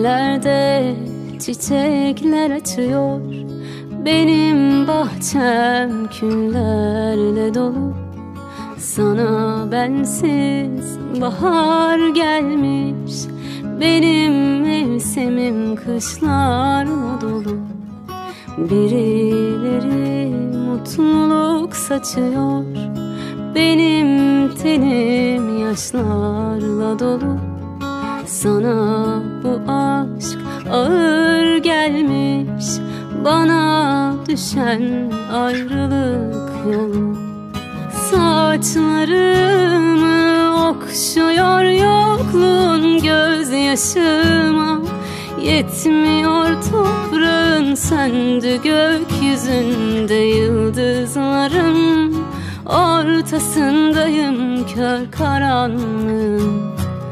yerlerde çiçekler açıyor. Benim bahçem küllerle dolu. Sana bensiz bahar gelmiş. Benim mevsimim kışlarla dolu. Birileri mutluluk saçıyor. Benim tenim yaşlarla dolu. Sana bu aşk ağır gelmiş. Bana düşen ayrılık yolu. Saçlarımı okşuyor yokluğun gözyaşıma. Yetmiyor toprağın söndü gökyüzünde yıldızlarım. Ortasındayım kör karanlığın.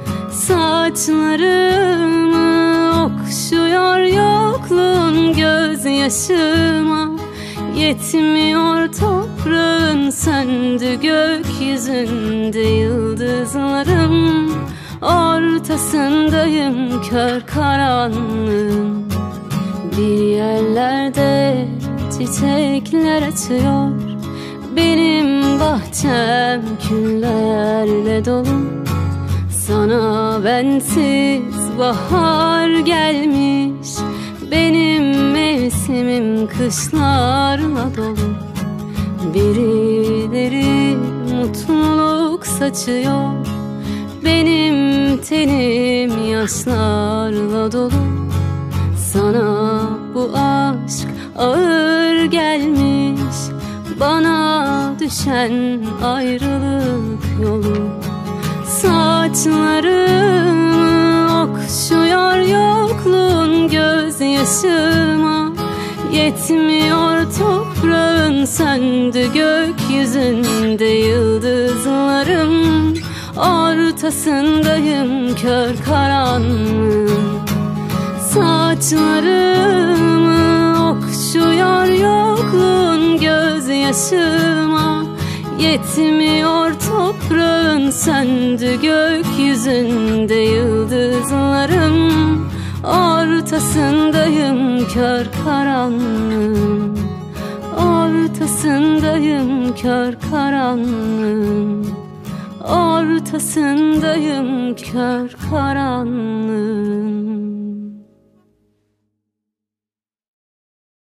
Saçlarımı okşuyor yokluğun gözyaşıma. Yetmiyor toprağın söndü gökyüzünde yıldızlarım. Ortasındayım kör karanlığın. Bir yerlerde çiçekler açıyor. Benim bahçem küllerle dolu. Sana bensiz bahar gelmiş. Benim mevsimim kışlarla dolu. Birileri mutluluk saçıyor. Benim tenim yaşlarla dolu. Sana bu aşk ağır gelmiş. Bana düşen ayrılık yolu. Saçlarımı okşuyor yokluğun gözyaşıma. Yetmiyor toprağın söndü gökyüzünde yıldızlarım. Ortasındayım kör karanlığın. Saçlarımı okşuyor yokluğun gözyaşıma. Yetmiyor toprağın söndü gökyüzünde yıldızlarım. Ortasındayım kör karanlığın. Ortasındayım kör karanlığın. Ortasındayım kör karanlığın.